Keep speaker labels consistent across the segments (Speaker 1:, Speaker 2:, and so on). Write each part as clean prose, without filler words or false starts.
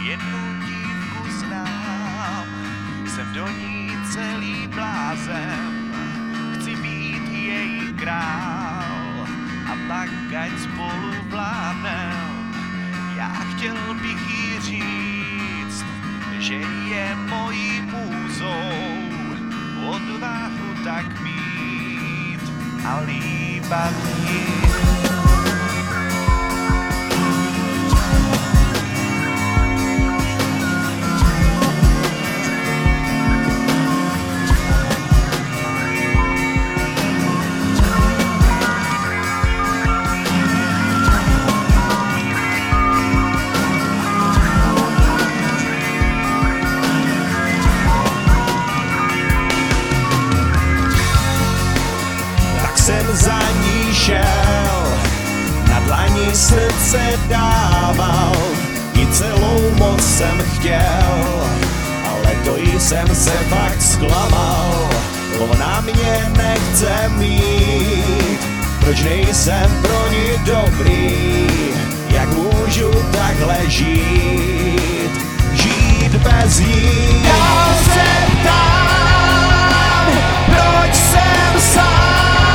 Speaker 1: jednu dívku znám, jsem do ní celý blázen, chci být její král a pak ať spolu vládnem. Já chtěl bych jí říct, že je mojí můzou, odvahu tak mít a líbat jí. Jsem za ní šel, na dlani srdce dával, i celou moc jsem chtěl, ale to jsem se fakt zklamal. Ona mě nechce mít, proč nejsem pro ní dobrý, jak můžu takhle žít, žít bez ní. Já se ptám, proč jsem sám.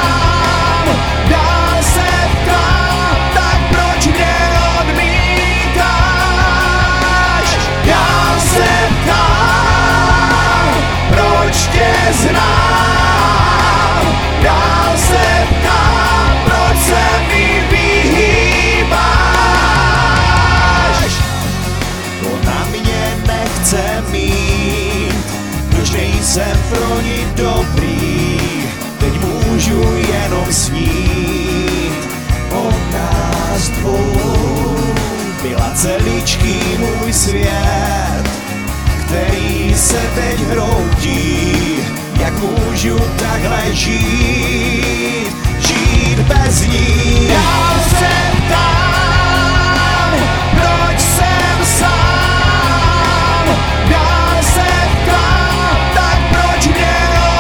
Speaker 1: Dál se ptám, tak proč mě odmítáš? Já se ptám, proč tě znám? Dál se ptám, proč se mi vyhýbáš? Ona mě nechce mít, proč nejsem pro ní dobrý, teď můžu jenom snít o nás dvou. Byla celičký můj svět, který se teď hroutí, jak můžu takhle žít, žít bez ní. Já se ptám, proč jsem sám, dál se ptám, tak proč mě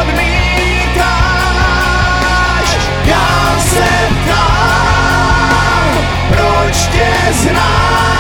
Speaker 1: odmítáš? Já se ptám, proč tě znám?